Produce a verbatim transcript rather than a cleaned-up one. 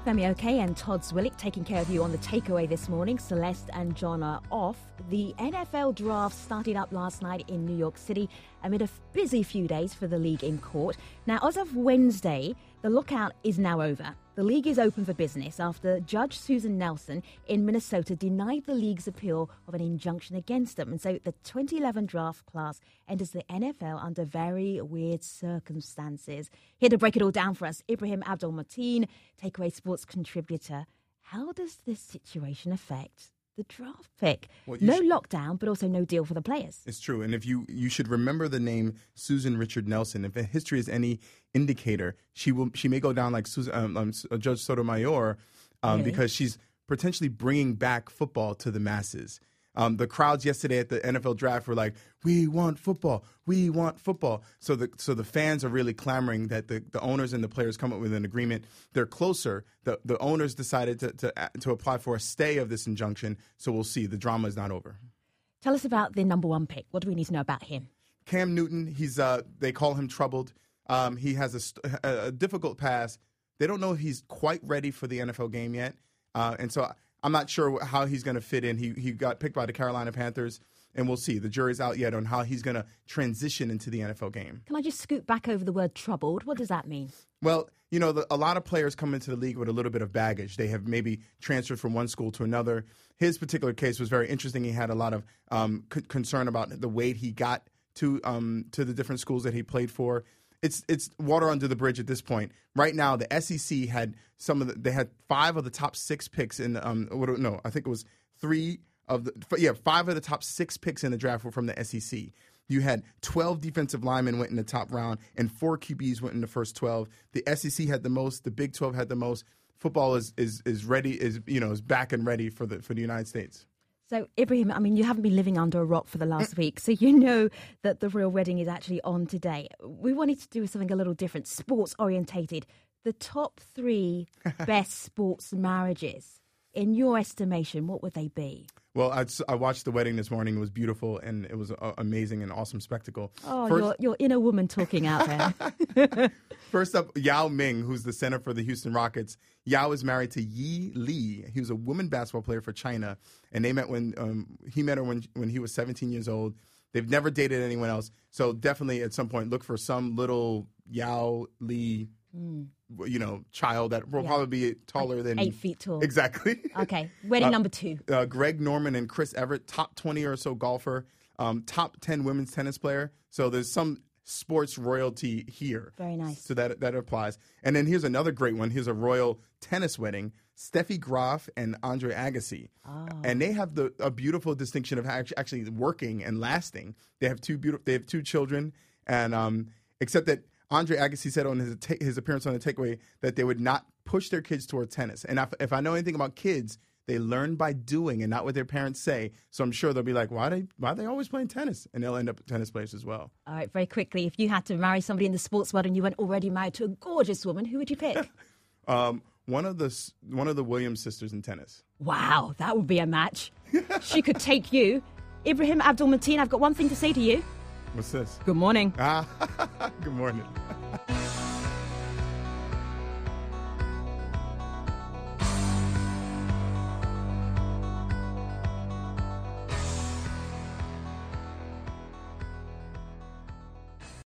Femi Oke and Todd Zwillick taking care of you on the takeaway this morning. Celeste and John are off. The N F L draft started up last night in New York City amid a busy few days for the league in court. Now, as of Wednesday, the lockout is now over. The league is open for business after Judge Susan Nelson in Minnesota denied the league's appeal of an injunction against them. And so the twenty eleven draft class enters the N F L under very weird circumstances. Here to break it all down for us, Ibrahim Abdul-Mateen, Takeaway Sports contributor. How does this situation affect the draft pick? Well, no should, lockdown, but also no deal for the players. It's true. And if you, you should remember the name Susan Richard Nelson. If history is any indicator, she will she may go down like Susan, um, um, Judge Sotomayor um, really? because she's potentially bringing back football to the masses. Um, the crowds yesterday at the N F L draft were like, "We want football, we want football." So the so the fans are really clamoring that the, the owners and the players come up with an agreement. They're closer. The the owners decided to, to to apply for a stay of this injunction. So we'll see. The drama is not over. Tell us about the number one pick. What do we need to know about him? Cam Newton. He's uh they call him troubled. Um, he has a, a, a difficult past. They don't know if he's quite ready for the N F L game yet, uh, and so. I'm not sure how he's going to fit in. He he got picked by the Carolina Panthers, and we'll see. The jury's out yet on how he's going to transition into the N F L game. Can I just scoot back over the word troubled? What does that mean? Well, you know, the, a lot of players come into the league with a little bit of baggage. They have maybe transferred from one school to another. His particular case was very interesting. He had a lot of um, c- concern about the weight he got to um, to the different schools that he played for. It's it's water under the bridge at this point. Right now, the S E C had some of the, they had five of the top six picks in um what, no I think it was three of the yeah five of the top six picks in the draft were from the S E C. You had twelve defensive linemen went in the top round and four Q Bs went in the first twelve. The S E C had the most. The Big twelve had the most. Football is is is ready is you know is back and ready for the for the United States. So, Ibrahim, I mean, you haven't been living under a rock for the last week, so you know that the real wedding is actually on today. We wanted to do something a little different, sports-orientated. The top three best sports marriages, in your estimation, what would they be? Well, I, I watched the wedding this morning. It was beautiful, and it was an amazing and awesome spectacle. Oh, First, your, your inner woman talking out there. First up, Yao Ming, who's the center for the Houston Rockets. Yao is married to Yi Li. He was a women basketball player for China, and they met when um, he met her when when he was seventeen years old. They've never dated anyone else, so definitely at some point look for some little Yao Li, mm. you know, child that will yeah. probably be taller like than eight feet tall. Exactly. Okay, wedding uh, number two. Uh, Greg Norman and Chris Everett, top twenty or so golfer, um, top ten women's tennis player. So there's some sports royalty here. Very nice. So that that applies. And then here's another great one. Here's a royal tennis wedding. Steffi Graf and Andre Agassi. Oh. And they have the a beautiful distinction of actually working and lasting. They have two beautiful they have two children, and um, except that Andre Agassi said on his his appearance on the takeaway that they would not push their kids toward tennis. And if, if I know anything about kids, they learn by doing and not what their parents say. So I'm sure they'll be like, why are they, why are they always playing tennis? And they'll end up tennis players as well. All right, very quickly, if you had to marry somebody in the sports world and you weren't already married to a gorgeous woman, who would you pick? um, one of the one of the Williams sisters in tennis. Wow, that would be a match. She could take you. Ibrahim Abdul-Mateen, I've got one thing to say to you. What's this? Good morning. Ah, good morning.